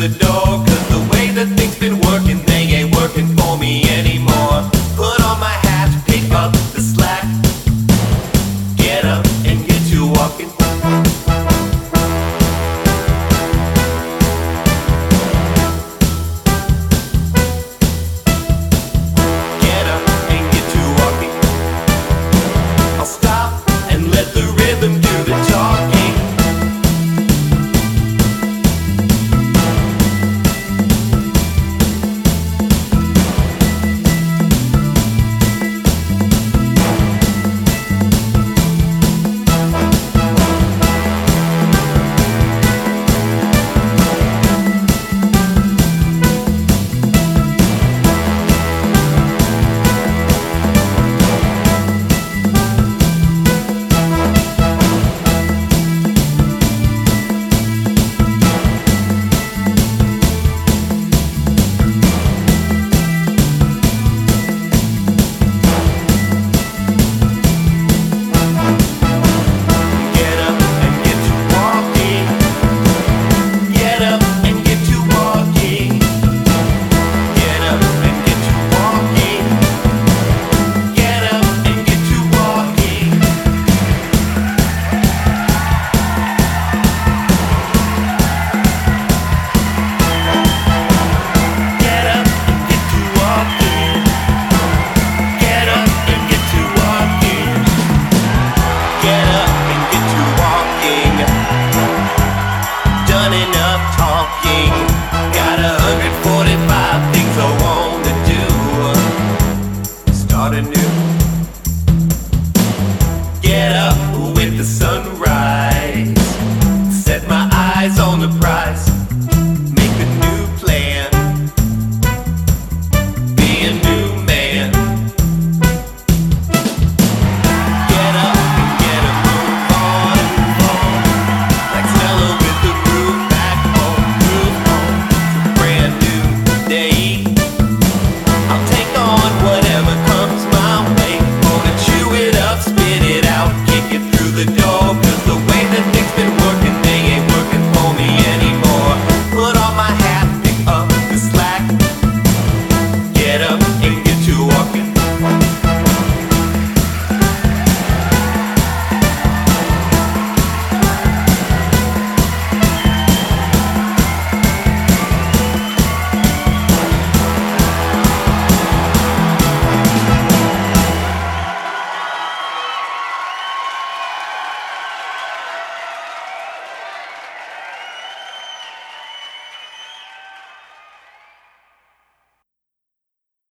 the door, 'cause the way that things been working, they ain't working for me anymore. Put on my hat, pick up the slack, get up and get to walking. Get up and get to walking. I'll stop and let the rhythm do the talking. Get up with the sunrise, set my eyes on the prize.